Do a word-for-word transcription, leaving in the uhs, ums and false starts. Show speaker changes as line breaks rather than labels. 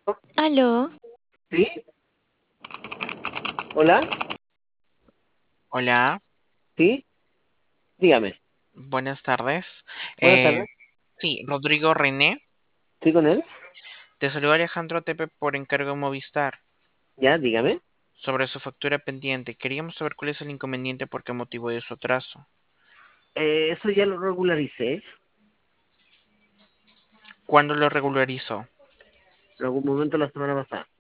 Aló,
¿Sí? ¿Hola?
Hola,
¿Sí? Dígame.
buenas tardes.
Buenas
Eh,
tardes.
sí, Rodrigo René.
¿Sí con él?
Te saluda Alejandro Tepe por encargo de Movistar.
Ya, dígame.
Sobre su factura pendiente, queríamos saber cuál es el inconveniente por qué motivo de su atraso.
Eh, eso ya lo regularicé
¿Cuándo lo regularizó?
en algún momento la semana pasada.